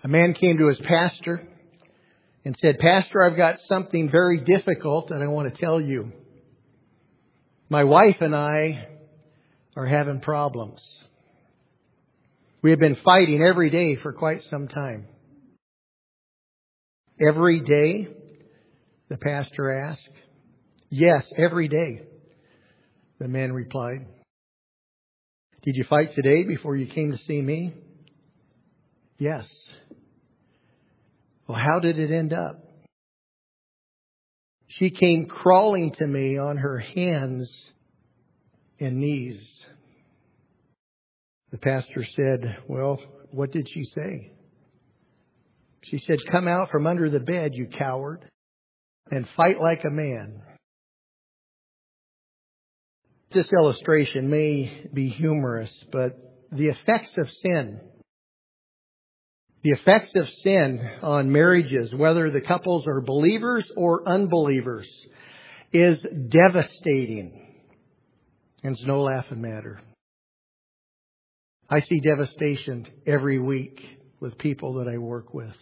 A man came to his pastor and said, "Pastor, I've got something very difficult that I want to tell you. My wife and I are having problems. We have been fighting every day for quite some time." "Every day?" the pastor asked. "Yes, every day," the man replied. "Did you fight today before you came to see me?" "Yes." "Well, how did it end up?" "She came crawling to me on her hands and knees." The pastor said, "Well, what did she say?" "She said, 'Come out from under the bed, you coward, and fight like a man.'" This illustration may be humorous, but the effects of sin on marriages, whether the couples are believers or unbelievers, is devastating. And it's no laughing matter. I see devastation every week with people that I work with.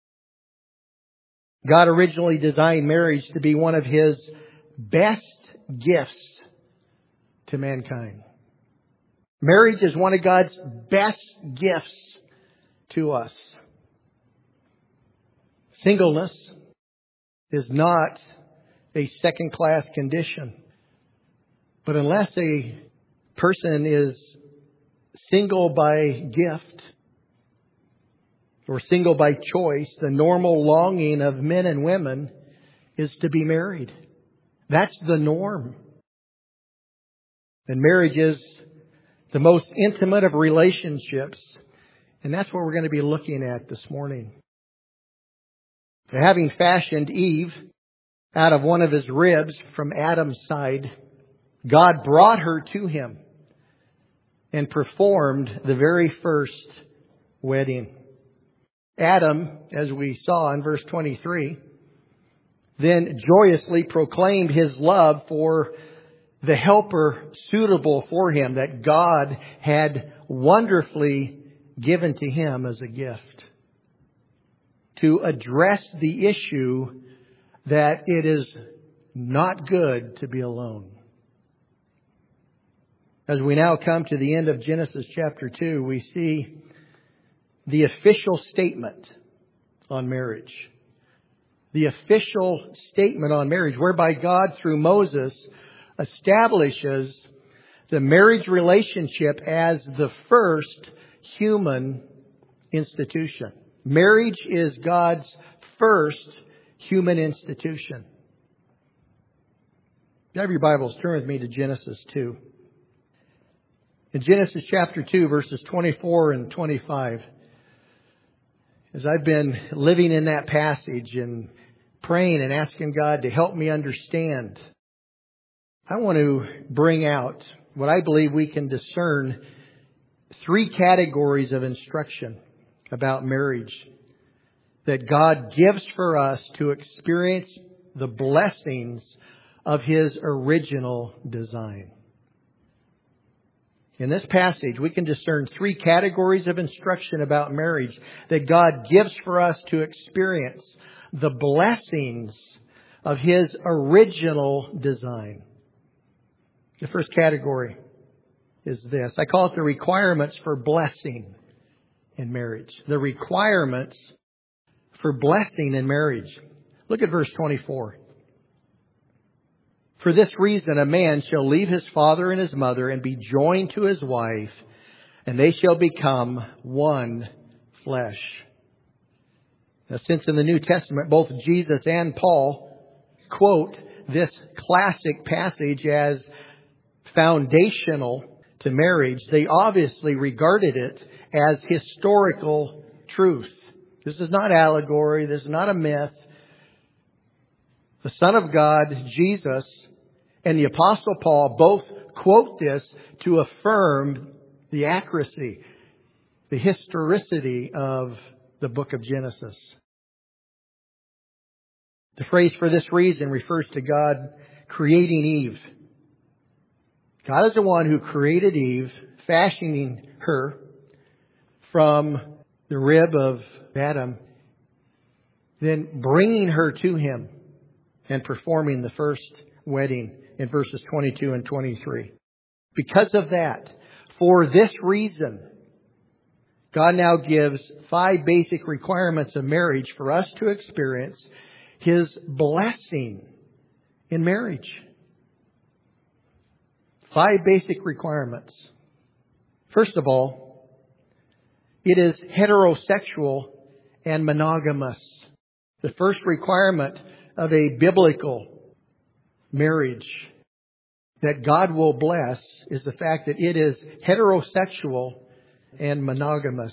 God originally designed marriage to be one of His best gifts to mankind. Marriage is one of God's best gifts to us. Singleness is not a second-class condition. But unless a person is single by gift or single by choice, the normal longing of men and women is to be married. That's the norm. And marriage is the most intimate of relationships. And that's what we're going to be looking at this morning. Having fashioned Eve out of one of his ribs from Adam's side, God brought her to him and performed the very first wedding. Adam, as we saw in verse 23, then joyously proclaimed his love for the helper suitable for him that God had wonderfully given to him as a gift, to address the issue that it is not good to be alone. As we now come to the end of Genesis chapter 2, we see the official statement on marriage. The official statement on marriage, whereby God, through Moses, establishes the marriage relationship as the first human institution. Marriage is God's first human institution. If you have your Bibles, turn with me to Genesis 2. In Genesis chapter 2, verses 24 and 25, as I've been living in that passage and praying and asking God to help me understand, I want to bring out what I believe we can discern three categories of instruction about marriage that God gives for us to experience the blessings of His original design. In this passage, we can discern three categories of instruction about marriage that God gives for us to experience the blessings of His original design. The first category is this. I call it the requirements for blessing in marriage. The requirements for blessing in marriage. Look at verse 24. "For this reason, a man shall leave his father and his mother and be joined to his wife, and they shall become one flesh." Now, since in the New Testament, both Jesus and Paul quote this classic passage as foundational to marriage, they obviously regarded it as historical truth. This is not allegory. This is not a myth. The Son of God, Jesus, and the Apostle Paul both quote this to affirm the accuracy, the historicity of the book of Genesis. The phrase "for this reason" refers to God creating Eve. God is the one who created Eve, fashioning her from the rib of Adam, then bringing her to him and performing the first wedding in verses 22 and 23. Because of that, for this reason, God now gives 5 basic requirements of marriage for us to experience His blessing in marriage. 5 basic requirements. First of all, it is heterosexual and monogamous. The first requirement of a biblical marriage that God will bless is the fact that it is heterosexual and monogamous.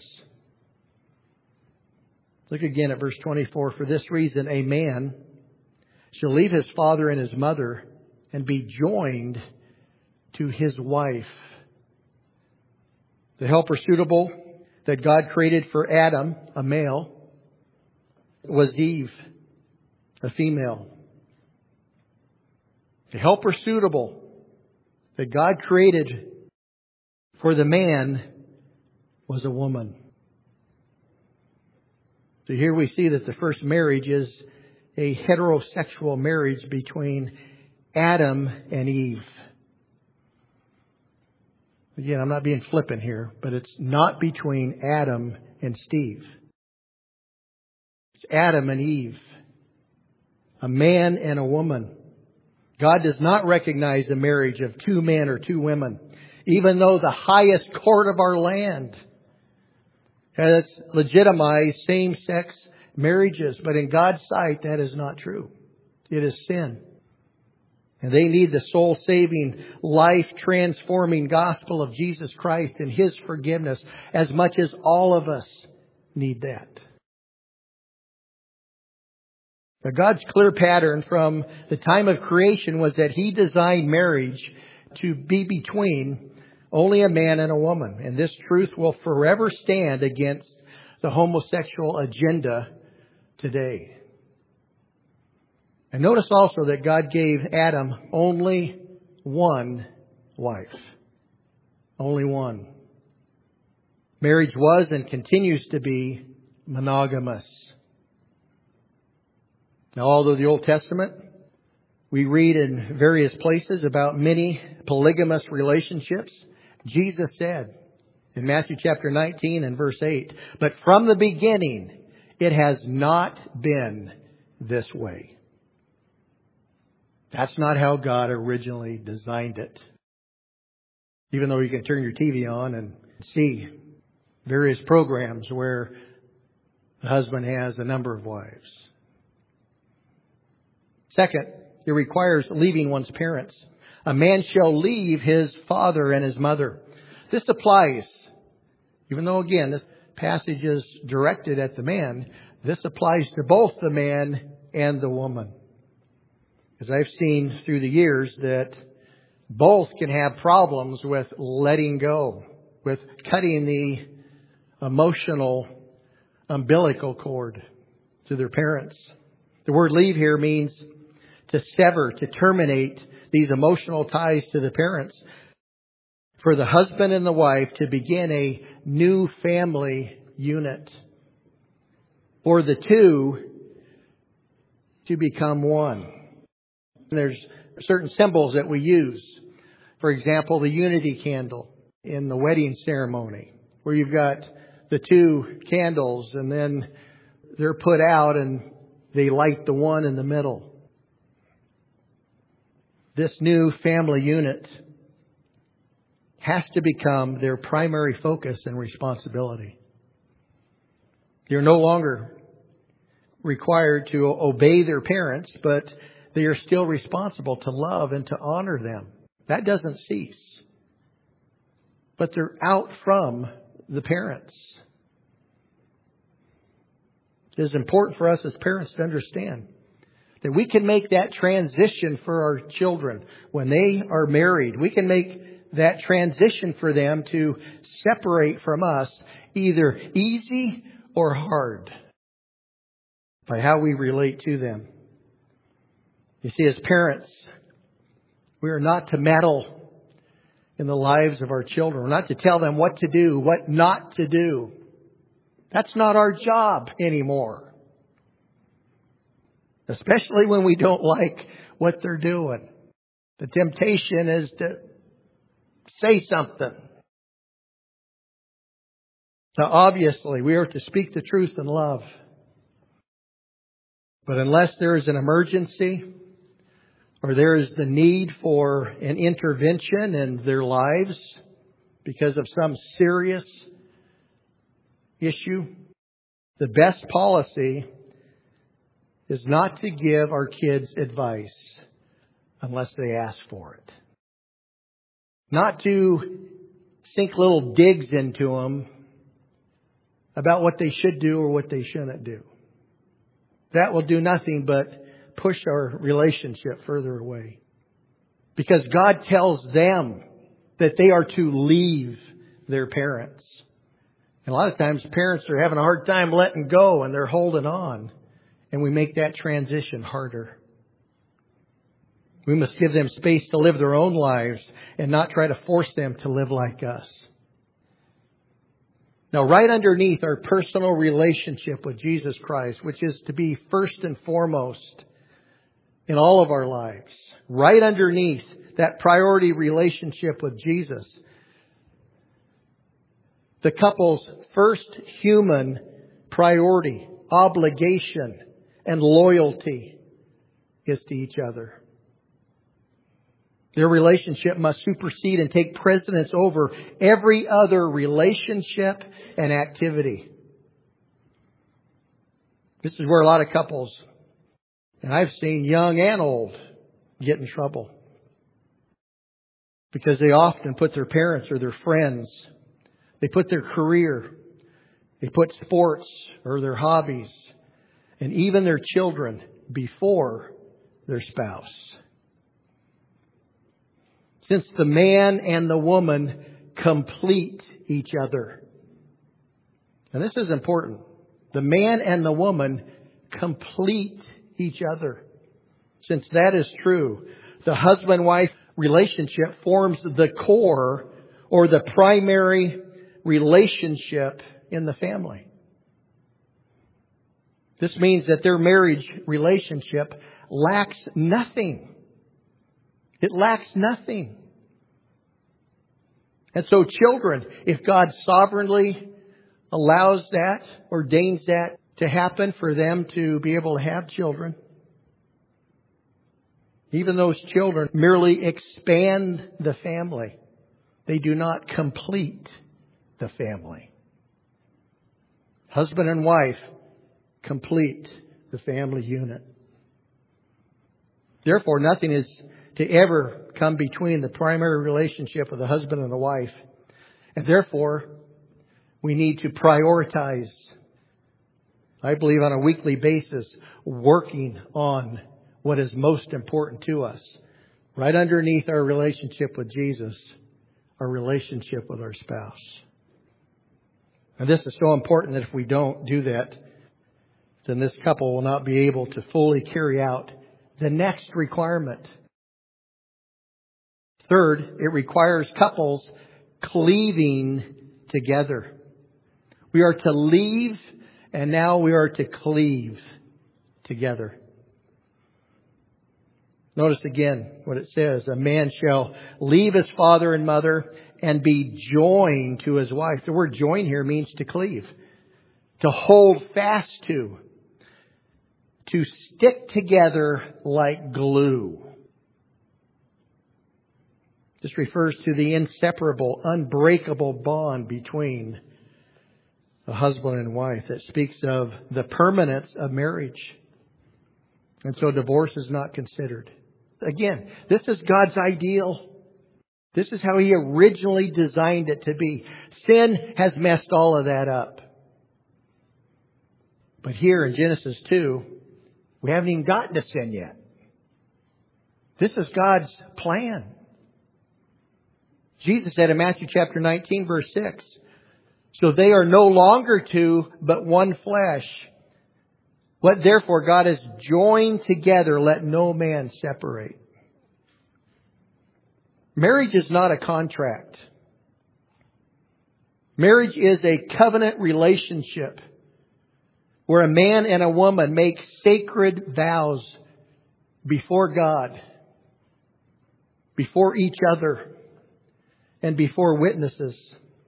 Look again at verse 24. For this reason, a man shall leave his father and his mother and be joined to his wife. The helper suitable that God created for Adam, a male, was Eve, a female. The helper suitable that God created for the man was a woman. So here we see that the first marriage is a heterosexual marriage between Adam and Eve. Again, I'm not being flippant here, but it's not between Adam and Steve. It's Adam and Eve. A man and a woman. God does not recognize the marriage of 2 men or 2 women, even though the highest court of our land has legitimized same-sex marriages. But in God's sight, that is not true. It is sin. And they need the soul-saving, life-transforming gospel of Jesus Christ and His forgiveness as much as all of us need that. Now, God's clear pattern from the time of creation was that He designed marriage to be between only a man and a woman. And this truth will forever stand against the homosexual agenda today. And notice also that God gave Adam only one wife. Only one. Marriage was and continues to be monogamous. Now, although the Old Testament, we read in various places about many polygamous relationships, Jesus said in Matthew chapter 19 and verse 8, "But from the beginning, it has not been this way." That's not how God originally designed it. Even though you can turn your TV on and see various programs where the husband has a number of wives. Second, it requires leaving one's parents. A man shall leave his father and his mother. This applies, even though again this passage is directed at the man, this applies to both the man and the woman. As I've seen through the years that both can have problems with letting go, with cutting the emotional umbilical cord to their parents. The word leave here means to sever, to terminate these emotional ties to the parents. For the husband and the wife to begin a new family unit. For the two to become one. There's certain symbols that we use. For example, the unity candle in the wedding ceremony, where you've got the 2 candles and then they're put out and they light the one in the middle. This new family unit has to become their primary focus and responsibility. They're no longer required to obey their parents, but they are still responsible to love and to honor them. That doesn't cease. But they're out from the parents. It is important for us as parents to understand that we can make that transition for our children when they are married. We can make that transition for them to separate from us either easy or hard by how we relate to them. You see, as parents, we are not to meddle in the lives of our children. We're not to tell them what to do, what not to do. That's not our job anymore. Especially when we don't like what they're doing. The temptation is to say something. Now, obviously, we are to speak the truth in love. But unless there is an emergency or there is the need for an intervention in their lives because of some serious issue, the best policy is not to give our kids advice unless they ask for it. Not to sink little digs into them about what they should do or what they shouldn't do. That will do nothing but push our relationship further away. Because God tells them that they are to leave their parents. And a lot of times parents are having a hard time letting go and they're holding on. And we make that transition harder. We must give them space to live their own lives and not try to force them to live like us. Now, right underneath our personal relationship with Jesus Christ, which is to be first and foremost in all of our lives, right underneath that priority relationship with Jesus, the couple's first human priority, obligation, and loyalty is to each other. Their relationship must supersede and take precedence over every other relationship and activity. This is where a lot of couples, and I've seen young and old, get in trouble. Because they often put their parents or their friends, they put their career, they put sports or their hobbies, and even their children before their spouse. Since the man and the woman complete each other. And this is important. The man and the woman complete each other. Since that is true, the husband-wife relationship forms the core or the primary relationship in the family. This means that their marriage relationship lacks nothing. It lacks nothing. And so children, if God sovereignly allows that, ordains that to happen for them to be able to have children, even those children merely expand the family. They do not complete the family. Husband and wife complete the family unit. Therefore, nothing is to ever come between the primary relationship of the husband and the wife. And therefore, we need to prioritize, I believe on a weekly basis, working on what is most important to us. Right underneath our relationship with Jesus, our relationship with our spouse. And this is so important that if we don't do that, then this couple will not be able to fully carry out the next requirement. Third, it requires couples cleaving together. We are to leave, and now we are to cleave together. Notice again what it says. A man shall leave his father and mother and be joined to his wife. The word join here means to cleave, to hold fast to stick together like glue. This refers to the inseparable, unbreakable bond between a husband and wife that speaks of the permanence of marriage. And so divorce is not considered. Again, this is God's ideal. This is how He originally designed it to be. Sin has messed all of that up. But here in Genesis 2, we haven't even gotten to sin yet. This is God's plan. Jesus said in Matthew chapter 19, verse 6, so they are no longer two, but one flesh. What therefore God has joined together, let no man separate. Marriage is not a contract. Marriage is a covenant relationship where a man and a woman make sacred vows before God, before each other, and before witnesses.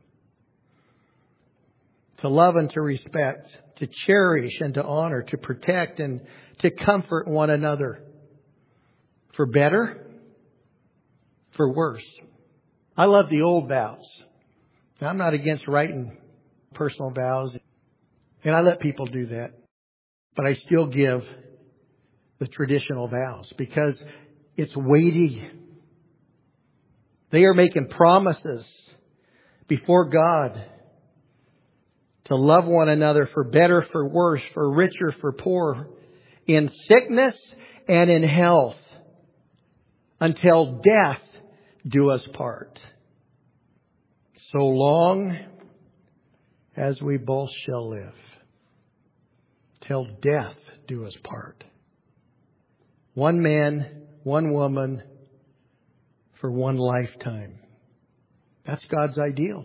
To love and to respect, to cherish and to honor, to protect and to comfort one another. For better, for worse. I love the old vows. Now, I'm not against writing personal vows. And I let people do that. But I still give the traditional vows because it's weighty. They are making promises before God to love one another for better, for worse, for richer, for poor, in sickness and in health, until death do us part. So long as we both shall live, till death do us part. One man, one woman, for one lifetime. That's God's ideal.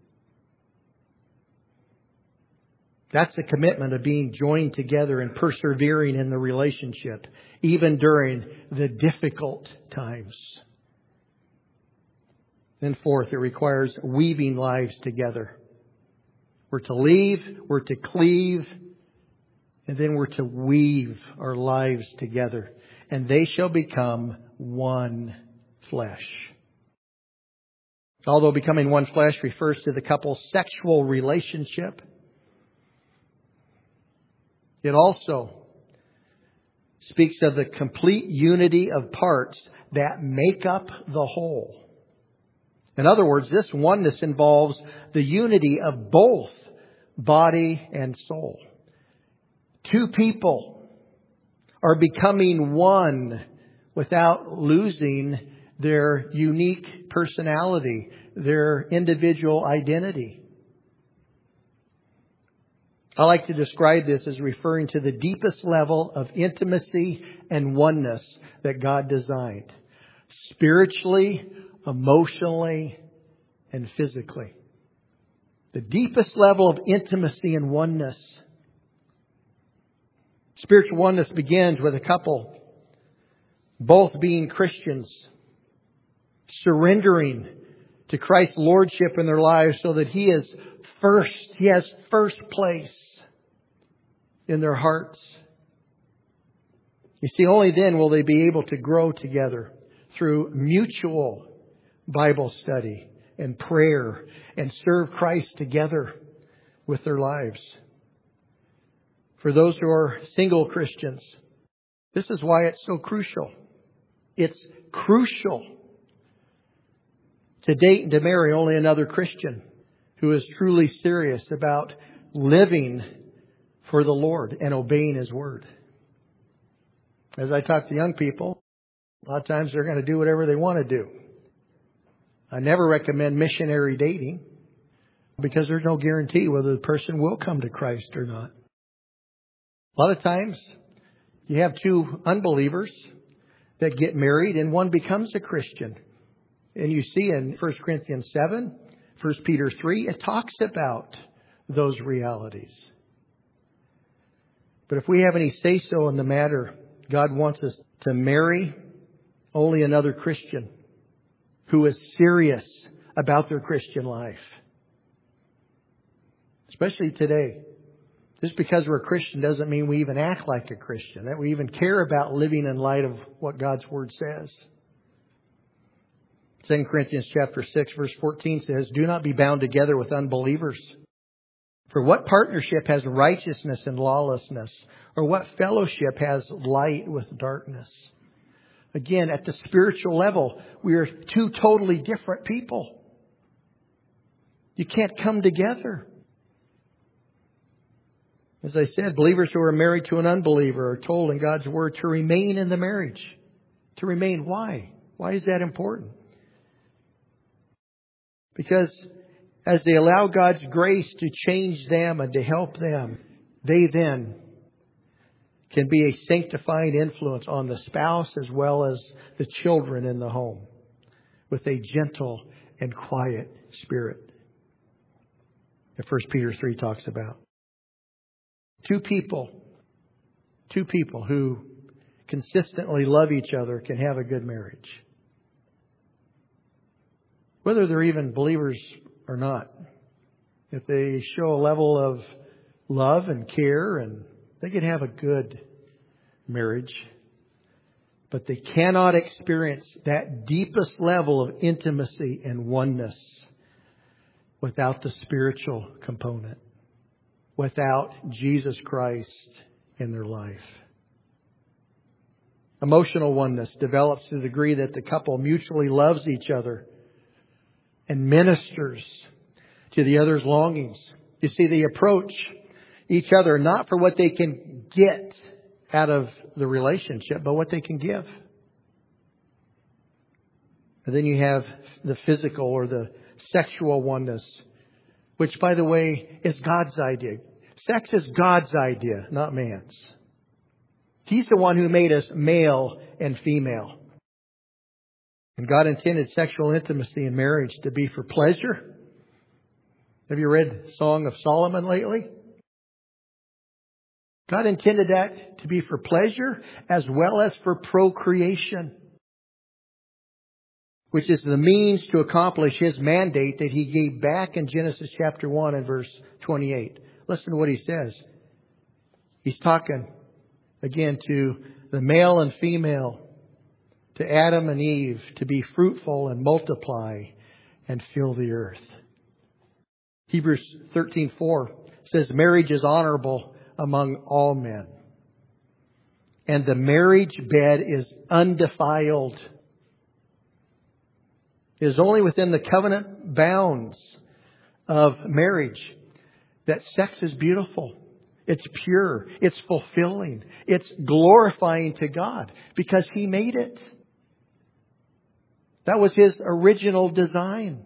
That's the commitment of being joined together and persevering in the relationship, even during the difficult times. Then fourth, it requires weaving lives together. We're to leave, we're to cleave, and then we're to weave our lives together. And they shall become one flesh. Although becoming one flesh refers to the couple's sexual relationship, it also speaks of the complete unity of parts that make up the whole. In other words, this oneness involves the unity of both body and soul. Two people are becoming one without losing their unique personality, their individual identity. I like to describe this as referring to the deepest level of intimacy and oneness that God designed. Spiritually, emotionally, and physically. The deepest level of intimacy and oneness. Spiritual oneness begins with a couple both being Christians, surrendering to Christ's lordship in their lives so that He has first place in their hearts. You see, only then will they be able to grow together through mutual Bible study and prayer and serve Christ together with their lives. For those who are single Christians, this is why it's so crucial. It's crucial to date and to marry only another Christian who is truly serious about living for the Lord and obeying His Word. As I talk to young people, a lot of times they're going to do whatever they want to do. I never recommend missionary dating because there's no guarantee whether the person will come to Christ or not. A lot of times you have two unbelievers that get married and one becomes a Christian. And you see in 1 Corinthians 7, 1 Peter 3, it talks about those realities. But if we have any say-so in the matter, God wants us to marry only another Christian who is serious about their Christian life. Especially today. Just because we're a Christian doesn't mean we even act like a Christian, that we even care about living in light of what God's Word says. 2 Corinthians chapter 6, verse 14 says, "Do not be bound together with unbelievers. For what partnership has righteousness and lawlessness? Or what fellowship has light with darkness?" Again, at the spiritual level, we are two totally different people. You can't come together. As I said, believers who are married to an unbeliever are told in God's Word to remain in the marriage. To remain. Why? Why is that important? Because as they allow God's grace to change them and to help them, they then can be a sanctifying influence on the spouse as well as the children in the home with a gentle and quiet spirit. that 1 Peter 3 talks about. Two people who consistently love each other can have a good marriage. Whether they're even believers or not. If they show a level of love and care, and they can have a good marriage. But they cannot experience that deepest level of intimacy and oneness without the spiritual component, without Jesus Christ in their life. Emotional oneness develops to the degree that the couple mutually loves each other and ministers to the other's longings. You see, they approach each other not for what they can get out of the relationship, but what they can give. And then you have the physical or the sexual oneness, which, by the way, is God's idea. Sex is God's idea, not man's. He's the one who made us male and female. And God intended sexual intimacy in marriage to be for pleasure. Have you read Song of Solomon lately? God intended that to be for pleasure as well as for procreation, which is the means to accomplish His mandate that He gave back in Genesis chapter 1 and verse 28. Listen to what He says. He's talking again to the male and female, to Adam and Eve, to be fruitful and multiply and fill the earth. Hebrews 13:4 says marriage is honorable among all men, and the marriage bed is undefiled. It is only within the covenant bounds of marriage that sex is beautiful. It's pure. It's fulfilling. It's glorifying to God because He made it. That was His original design.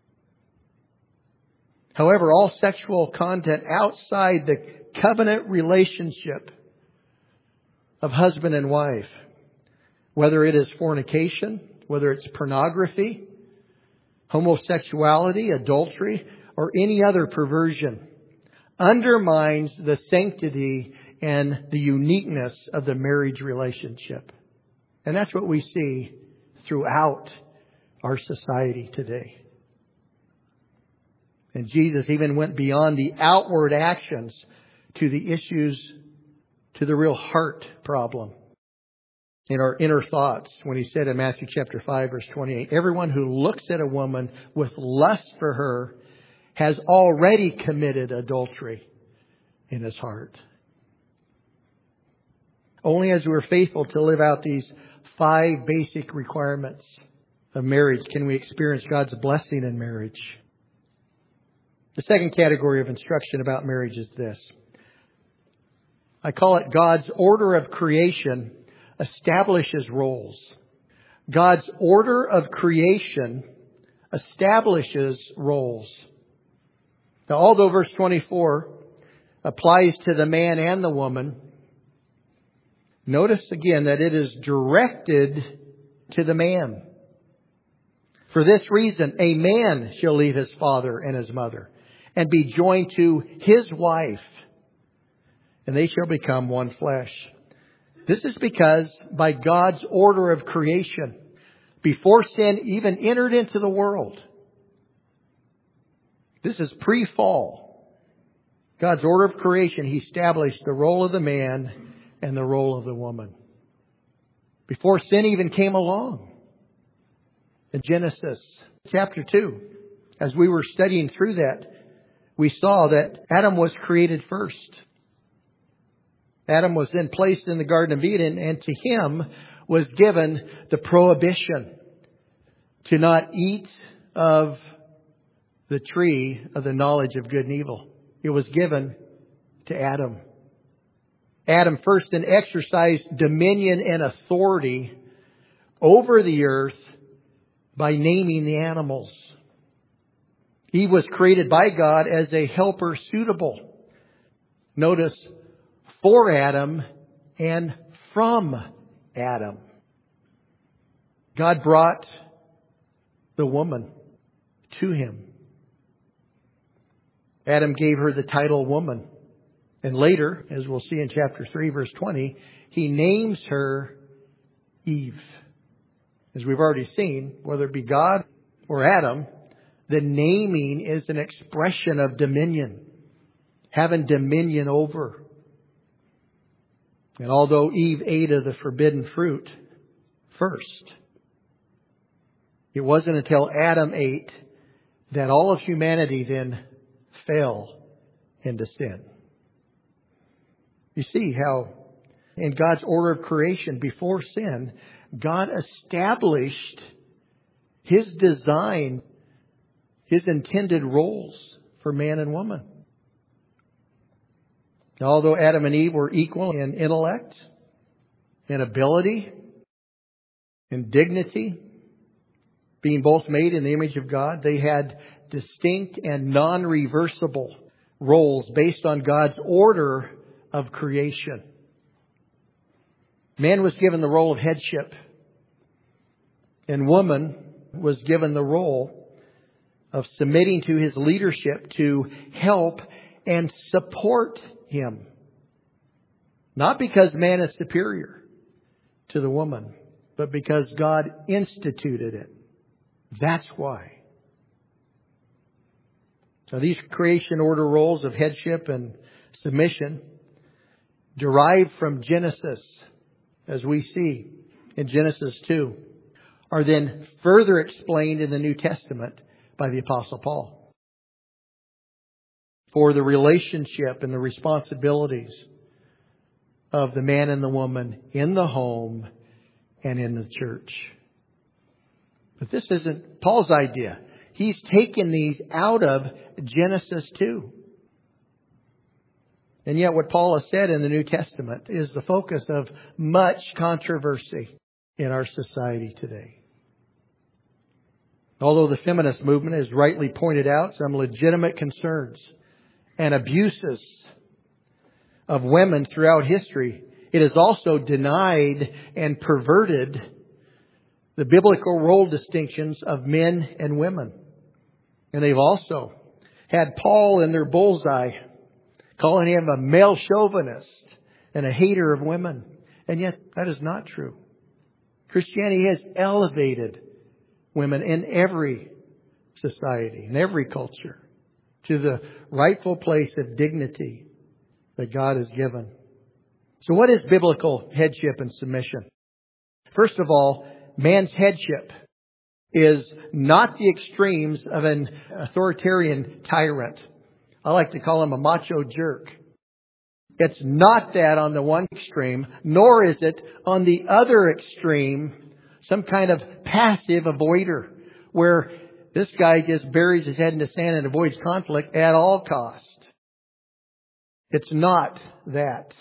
However, all sexual content outside the covenant relationship of husband and wife, whether it is fornication, whether it's pornography, homosexuality, adultery, or any other perversion, undermines the sanctity and the uniqueness of the marriage relationship. And that's what we see throughout our society today. And Jesus even went beyond the outward actions to the issues, to the real heart problem in our inner thoughts, when He said in Matthew chapter 5 verse 28, everyone who looks at a woman with lust for her has already committed adultery in his heart. Only as we're faithful to live out these 5 basic requirements of marriage can we experience God's blessing in marriage. The second category of instruction about marriage is this. I call it God's order of creation establishes roles. God's order of creation establishes roles. Now, although verse 24 applies to the man and the woman, notice again that it is directed to the man. For this reason, a man shall leave his father and his mother and be joined to his wife, and they shall become one flesh. This is because by God's order of creation, before sin even entered into the world, this is pre-fall, God's order of creation, He established the role of the man and the role of the woman. Before sin even came along. In Genesis chapter 2, as we were studying through that, we saw that Adam was created first. Adam was then placed in the Garden of Eden, and to him was given the prohibition to not eat of the tree of the knowledge of good and evil. It was given to Adam. Adam first then exercised dominion and authority over the earth by naming the animals. He was created by God as a helper suitable. Notice, for Adam and from Adam. God brought the woman to him. Adam gave her the title woman. And later, as we'll see in chapter 3, verse 20, he names her Eve. As we've already seen, whether it be God or Adam, the naming is an expression of dominion. Having dominion over. And although Eve ate of the forbidden fruit first, it wasn't until Adam ate that all of humanity then fell into sin. You see how in God's order of creation before sin, God established His design, His intended roles for man and woman. Now, although Adam and Eve were equal in intellect, in ability, in dignity, being both made in the image of God, they had distinct and non-reversible roles based on God's order of creation. Man was given the role of headship, and woman was given the role of submitting to his leadership to help and support him. Not because man is superior to the woman, but because God instituted it. That's why. So these creation order roles of headship and submission derived from Genesis, as we see in Genesis 2, are then further explained in the New Testament by the Apostle Paul. For the relationship and the responsibilities of the man and the woman in the home and in the church. But this isn't Paul's idea. He's taken these out of Genesis 2. And yet what Paul has said in the New Testament is the focus of much controversy in our society today. Although the feminist movement has rightly pointed out some legitimate concerns and abuses of women throughout history, it has also denied and perverted the biblical role distinctions of men and women. And they've also had Paul in their bullseye, calling him a male chauvinist and a hater of women. And yet that is not true. Christianity has elevated women in every society, in every culture, to the rightful place of dignity that God has given. So what is biblical headship and submission? First of all, man's headship is not the extremes of an authoritarian tyrant. I like to call him a macho jerk. It's not that on the one extreme, nor is it on the other extreme, some kind of passive avoider, where this guy just buries his head in the sand and avoids conflict at all cost. It's not that.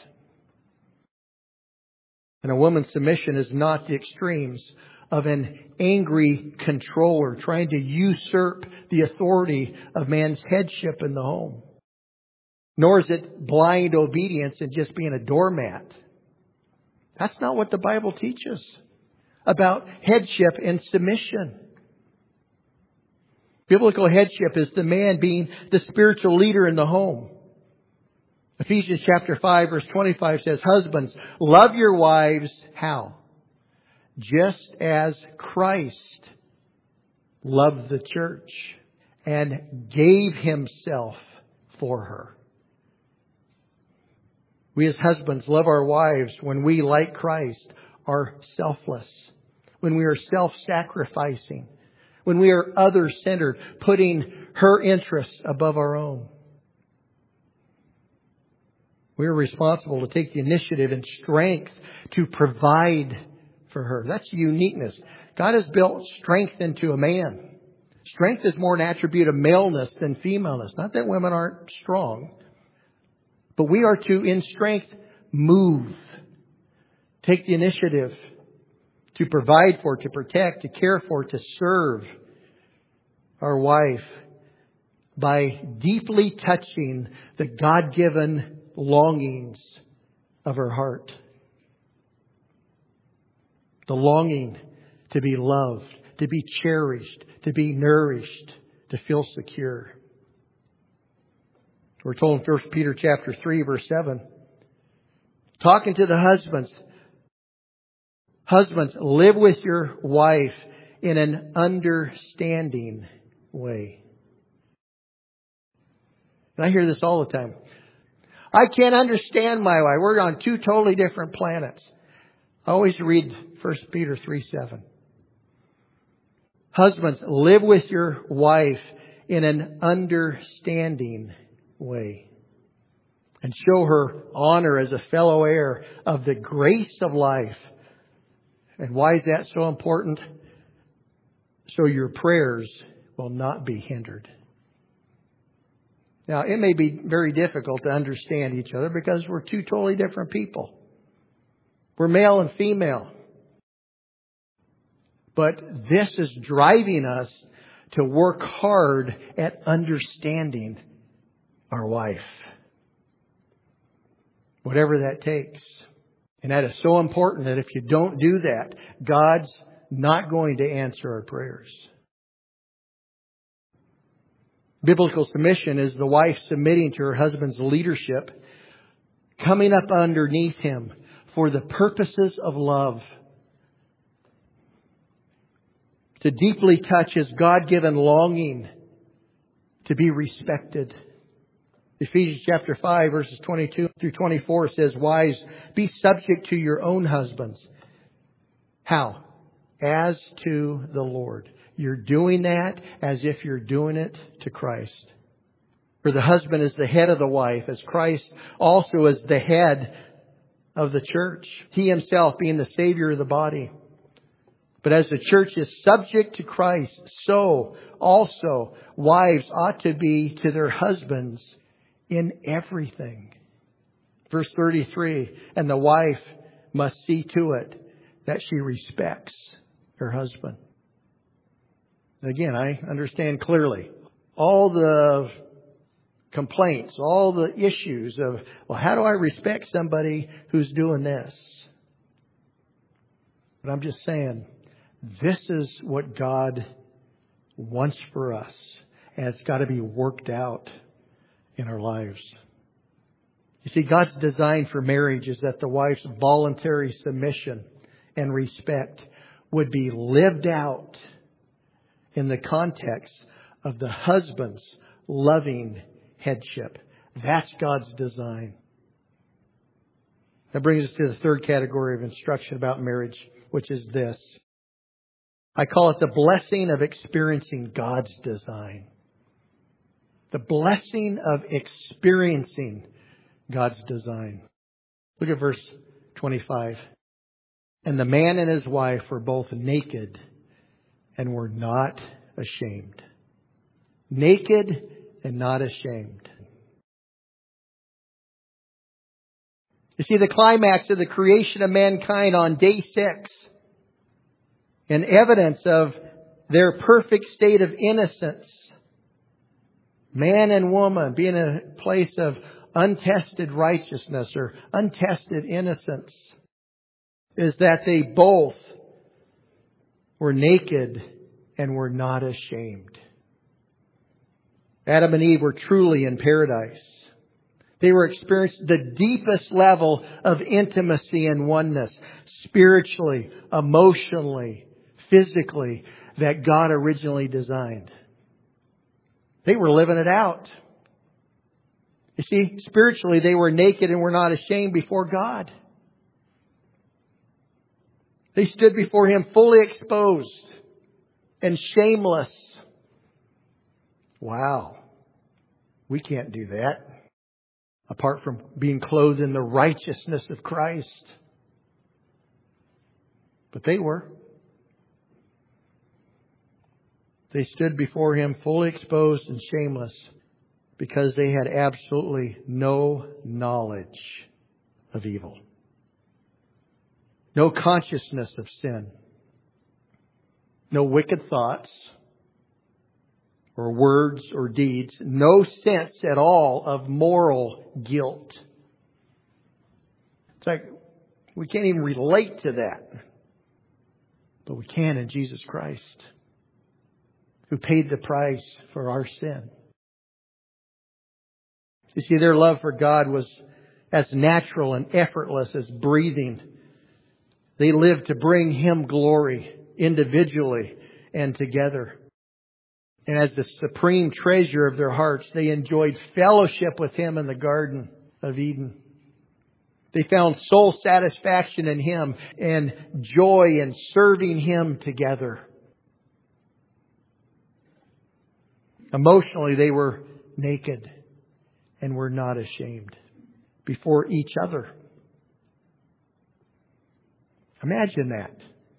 And a woman's submission is not the extremes of an angry controller trying to usurp the authority of man's headship in the home. Nor is it blind obedience and just being a doormat. That's not what the Bible teaches about headship and submission. Biblical headship is the man being the spiritual leader in the home. Ephesians chapter 5 verse 25 says, husbands, love your wives. How? Just as Christ loved the church and gave Himself for her. We as husbands love our wives when we, like Christ, are selfless. When we are self-sacrificing. When we are other-centered, putting her interests above our own. We are responsible to take the initiative and strength to provide for her. That's uniqueness. God has built strength into a man. Strength is more an attribute of maleness than femaleness. Not that women aren't strong. But we are to, in strength, move. Take the initiative to provide for, to protect, to care for, to serve our wife by deeply touching the God-given longings of her heart. The longing to be loved, to be cherished, to be nourished, to feel secure. We're told in 1 Peter chapter 3, verse 7, talking to the husbands, husbands, live with your wife in an understanding way. And I hear this all the time. I can't understand my wife. We're on two totally different planets. I always read 1 Peter 3:7. Husbands, live with your wife in an understanding way. And show her honor as a fellow heir of the grace of life. And why is that so important? So your prayers will not be hindered. Now, it may be very difficult to understand each other because we're two totally different people. We're male and female. But this is driving us to work hard at understanding our wife. Whatever that takes. And that is so important that if you don't do that, God's not going to answer our prayers. Biblical submission is the wife submitting to her husband's leadership, coming up underneath him for the purposes of love. To deeply touch his God-given longing to be respected. Ephesians chapter 5 verses 22 through 24 says, wives, be subject to your own husbands. How? As to the Lord. You're doing that as if you're doing it to Christ. For the husband is the head of the wife, as Christ also is the head of the church. He himself being the Savior of the body. But as the church is subject to Christ, so also wives ought to be to their husbands in everything. Verse 33, and the wife must see to it that she respects her husband. Again, I understand clearly all the complaints, all the issues of, well, how do I respect somebody who's doing this? But I'm just saying, this is what God wants for us. And it's got to be worked out in our lives. You see, God's design for marriage is that the wife's voluntary submission and respect would be lived out in the context of the husband's loving headship. That's God's design. That brings us to the third category of instruction about marriage, which is this. I call it the blessing of experiencing God's design. The blessing of experiencing God's design. Look at verse 25. And the man and his wife were both naked and were not ashamed. Naked and not ashamed. You see, the climax of the creation of mankind on day 6, and evidence of their perfect state of innocence, man and woman being in a place of untested righteousness or untested innocence, is that they both were naked and were not ashamed. Adam and Eve were truly in paradise. They were experiencing the deepest level of intimacy and oneness, spiritually, emotionally, physically, that God originally designed. They were living it out. You see, spiritually, they were naked and were not ashamed before God. They stood before Him fully exposed and shameless. Wow. We can't do that apart from being clothed in the righteousness of Christ. But they were. They stood before Him fully exposed and shameless because they had absolutely no knowledge of evil. No consciousness of sin. No wicked thoughts or words or deeds. No sense at all of moral guilt. It's like we can't even relate to that. But we can in Jesus Christ, who paid the price for our sin. You see, their love for God was as natural and effortless as breathing. They lived to bring Him glory individually and together. And as the supreme treasure of their hearts, they enjoyed fellowship with Him in the Garden of Eden. They found soul satisfaction in Him and joy in serving Him together. Emotionally, they were naked and were not ashamed before each other. Imagine that.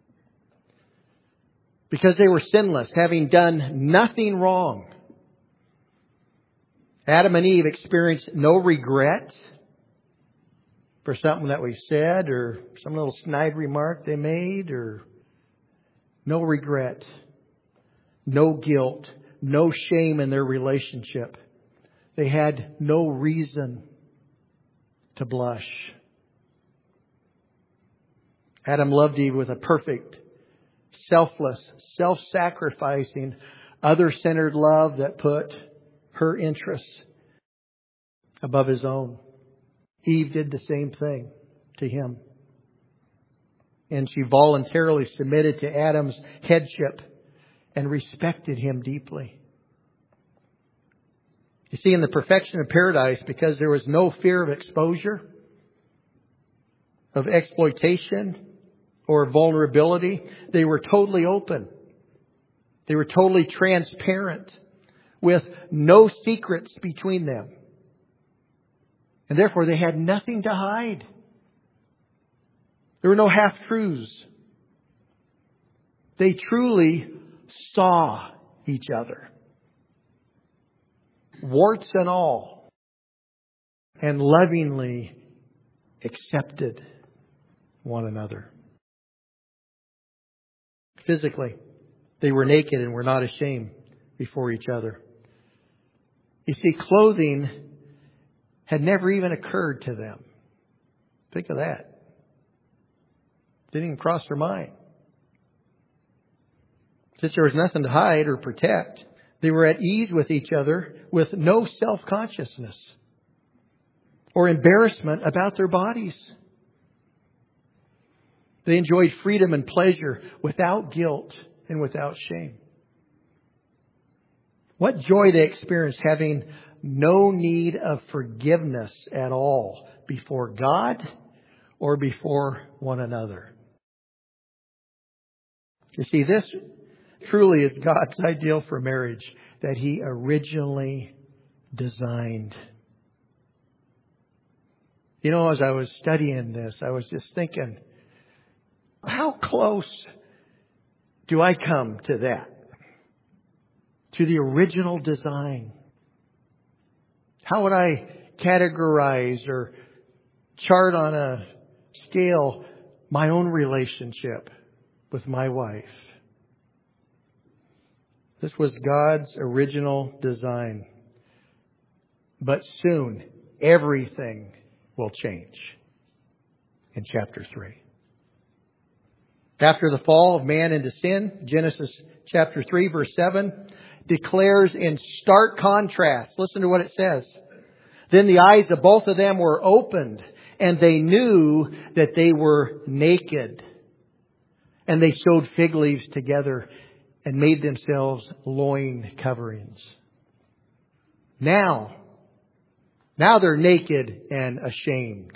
Because they were sinless, having done nothing wrong. Adam and Eve experienced no regret for something that we said or some little snide remark they made, or no regret, no guilt, no shame in their relationship. They had no reason to blush. Adam loved Eve with a perfect, selfless, self-sacrificing, other-centered love that put her interests above his own. Eve did the same thing to him. And she voluntarily submitted to Adam's headship and respected him deeply. You see, in the perfection of paradise, because there was no fear of exposure, of exploitation, or vulnerability, they were totally open. They were totally transparent, with no secrets between them. And therefore, they had nothing to hide. There were no half-truths. They truly saw each other, warts and all, and lovingly accepted one another. Physically, they were naked and were not ashamed before each other. You see, clothing had never even occurred to them. Think of that. Didn't even cross their mind. Since there was nothing to hide or protect, they were at ease with each other with no self-consciousness or embarrassment about their bodies. They enjoyed freedom and pleasure without guilt and without shame. What joy they experienced, having no need of forgiveness at all before God or before one another. You see, this truly is God's ideal for marriage that He originally designed. You know, as I was studying this, I was just thinking, how close do I come to that? To the original design? How would I categorize or chart on a scale my own relationship with my wife? This was God's original design. But soon, everything will change in chapter 3. After the fall of man into sin, Genesis chapter 3, verse 7, declares in stark contrast. Listen to what it says. Then the eyes of both of them were opened, and they knew that they were naked. And they sewed fig leaves together and made themselves loin coverings. Now they're naked and ashamed.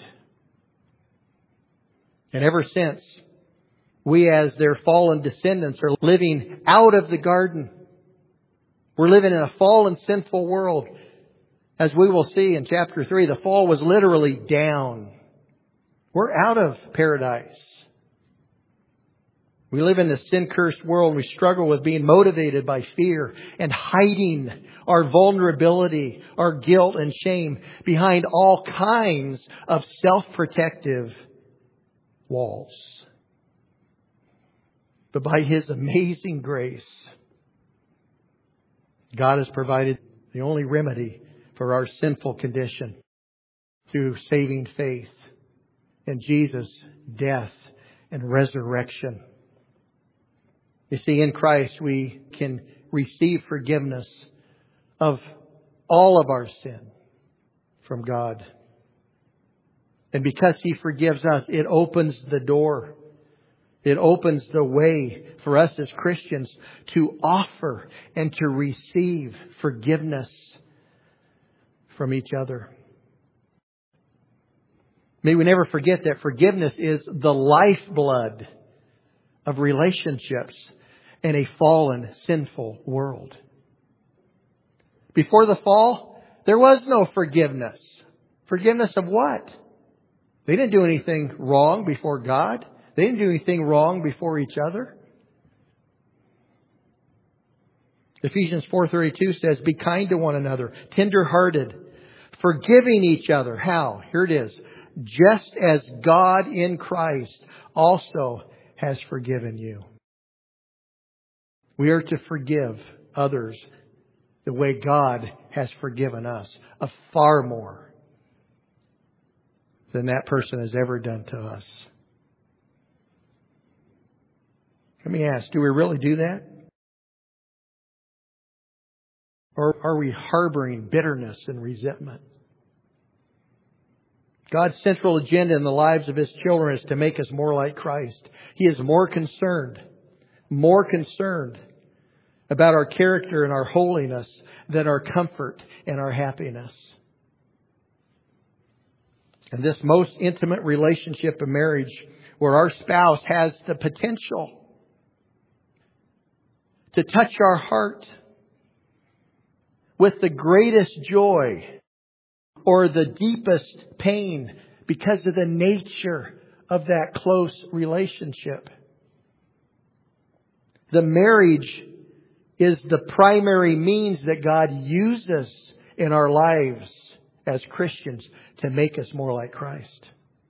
And ever since, we as their fallen descendants are living out of the garden. We're living in a fallen, sinful world. As we will see in chapter 3, the fall was literally down. We're out of paradise. We live in a sin-cursed world and we struggle with being motivated by fear and hiding our vulnerability, our guilt and shame behind all kinds of self-protective walls. But by His amazing grace, God has provided the only remedy for our sinful condition through saving faith in Jesus' death and resurrection. You see, in Christ we can receive forgiveness of all of our sin. from God. And because He forgives us, it opens the door. It opens the way for us as Christians to offer and to receive forgiveness from each other. May we never forget that forgiveness is the lifeblood of relationships in a fallen, sinful world. Before the fall, there was no forgiveness. Forgiveness of what? They didn't do anything wrong before God. They didn't do anything wrong before each other. Ephesians 4:32 says, be kind to one another, tender-hearted, forgiving each other. How? Here it is. Just as God in Christ also has forgiven you. We are to forgive others the way God has forgiven us, of far more than that person has ever done to us. Let me ask, do we really do that? Or are we harboring bitterness and resentment? God's central agenda in the lives of His children is to make us more like Christ. He is more concerned about our character and our holiness than our comfort and our happiness. And this most intimate relationship of marriage, where our spouse has the potential to touch our heart with the greatest joy or the deepest pain because of the nature of that close relationship. The marriage is the primary means that God uses in our lives as Christians to make us more like Christ.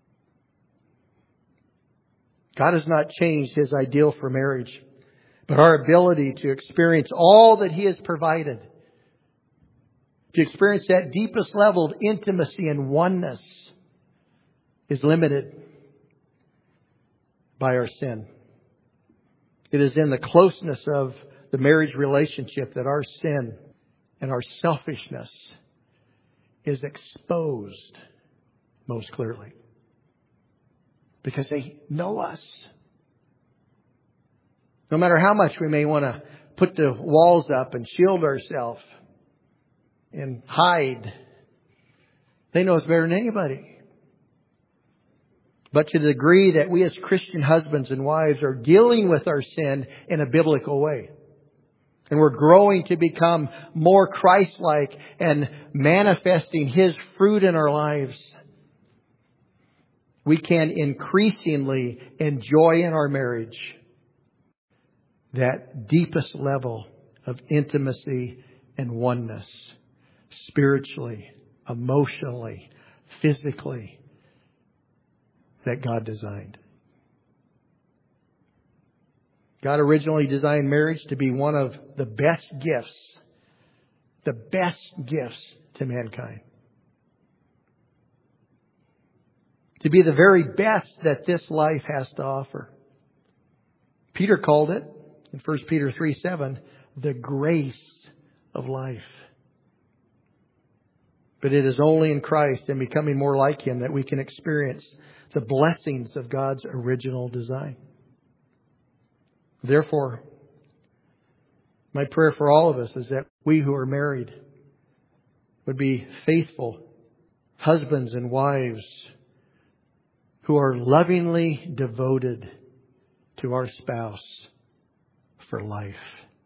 God has not changed His ideal for marriage, but our ability to experience all that He has provided, to experience that deepest level of intimacy and oneness, is limited by our sin. It is in the closeness of the marriage relationship that our sin and our selfishness is exposed most clearly. Because they know us. No matter how much we may want to put the walls up and shield ourselves and hide, they know us better than anybody. But to the degree that we as Christian husbands and wives are dealing with our sin in a biblical way, and we're growing to become more Christ-like and manifesting His fruit in our lives, we can increasingly enjoy in our marriage that deepest level of intimacy and oneness, spiritually, emotionally, physically, that God designed. God originally designed marriage to be one of the best gifts to mankind. To be the very best that this life has to offer. Peter called it, in 1 Peter 3:7, the grace of life. But it is only in Christ and becoming more like Him that we can experience the blessings of God's original design. Therefore, my prayer for all of us is that we who are married would be faithful husbands and wives who are lovingly devoted to our spouse for life.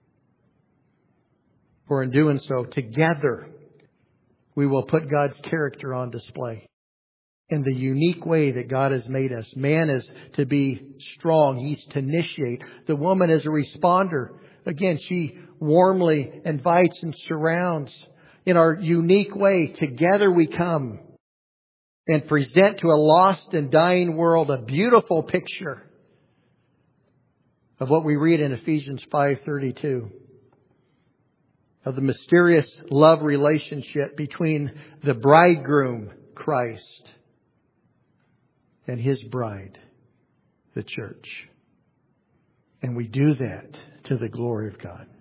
For in doing so, together, we will put God's character on display in the unique way that God has made us. Man is to be strong. He's to initiate. The woman is a responder. Again, she warmly invites and surrounds. In our unique way, together we come and present to a lost and dying world a beautiful picture of what we read in Ephesians 5:32. Of the mysterious love relationship between the bridegroom, Christ, and His bride, the church. And we do that to the glory of God.